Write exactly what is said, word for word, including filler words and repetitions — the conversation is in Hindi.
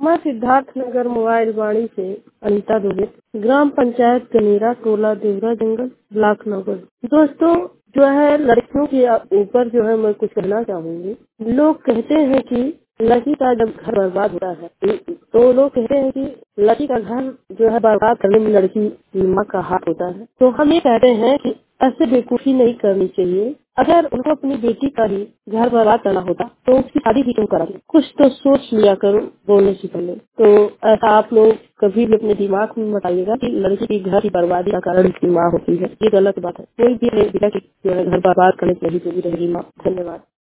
मैं सिद्धार्थनगर मोबाइल वाणी से अनीता दुबे, ग्राम पंचायत कनेरा, टोला देवरा जंगल, ब्लॉक नगर। दोस्तों, जो है लड़कियों के ऊपर जो है मैं कुछ कहना चाहूंगी। लोग कहते हैं कि लड़की का जब घर बर्बाद होता है तो लोग कहते हैं कि लड़की का घर जो है बर्बाद करने में लड़की की माँ का हाथ होता है। तो हम ये कहते हैं कि ऐसे बेवकूफ़ी नहीं करनी चाहिए। अगर उनको अपनी बेटी का ही घर बर्बाद करना होता तो उसकी शादी भी क्यों करा? कुछ तो सोच लिया करो बोलने से पहले। तो ऐसा आप लोग कभी भी अपने दिमाग में मत आइएगा कि लड़की की घर की बर्बादी का कारण उसकी माँ होती है। ये गलत बात है। कोई भी बेटा की जो है घर बर्बाद करने से नहीं रहेगी माँ। धन्यवाद।